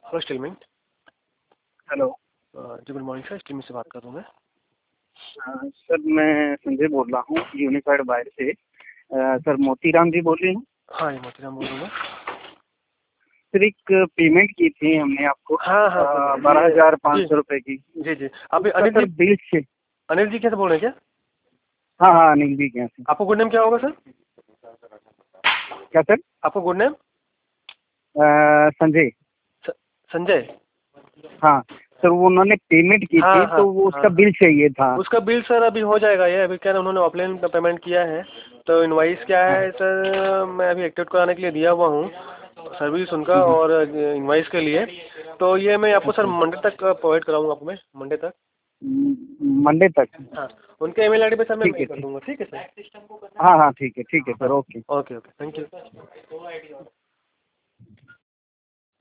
Hello स्टीलमिंग। Hello. जी good morning sir, स्टीलमिंग से बात कर रहा हूँ मैं। सर मैं संजय बोल रहा हूँ यूनिफाइड बायर से। सर मोतीराम जी बोल रही हैं? हाँ ये मोतीराम बोल रहा हूँ मैं। सर एक पेमेंट की थी हमने आपको। हाँ हाँ 12,500 रुपए की। जी जी। आप उसका अनिल सर जी, बिल से। अनिल जी कैसे बोल रहे हैं क्या? हाँ हाँ अनिल जी क्या सर? आपको गुड नेम क्या होगा सर? क्या सर? आपको गुड नेम? संजय। संजय। हाँ सर वो उन्होंने पेमेंट की हाँ थी हाँ तो वो हाँ उसका हाँ। बिल चाहिए था। उसका बिल सर अभी हो जाएगा, ये अभी क्या है, उन्होंने ऑफलाइन पेमेंट किया है तो इनवाइस क्या हाँ। है सर, मैं अभी एक्टिवेट कराने के लिए दिया हुआ हूँ सर्विस उनका हम्म, और इनवाइस के लिए। तो ये मैं आपको सर अच्छा। मंडे तक प्रोवाइड कराऊंगा आपको, मैं मंडे तक। मंडे तक। हाँ उनके ईमेल आईडी पे सर मैं ठीक मेल है कर ठीक। दूंगा, ठीक है सर। हाँ हाँ ठीक है हाँ sir okay. Okay okay thank you.